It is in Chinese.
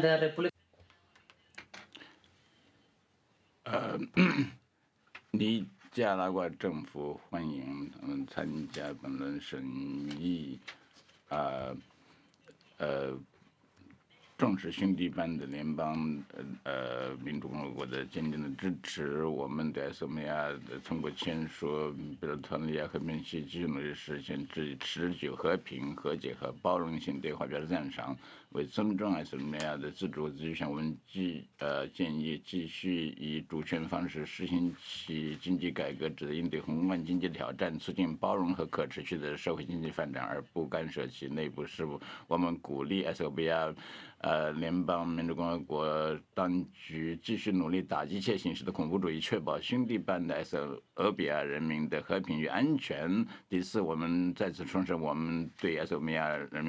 尼加拉瓜政府欢迎他们参加本轮审议，重视兄弟班的联邦民主共和国的坚定的支持。我们对索马利亚通过签署比如特利亚和缅西继续努力实现持久和平、和解和包容性对话表示赞赏。为尊重索马利亚的自主自决权，我们建议继续以主权方式实行其经济改革，旨在应对宏观经济挑战，促进包容和可持续的社会经济发展，而不干涉其内部事务。我们鼓励索马利亚联邦民主共和国当局继续努力打击一切形式的恐怖主义，确保兄弟班的俄比亚人民的和平与安全。第四，我们再次重申我们对索马利亚人民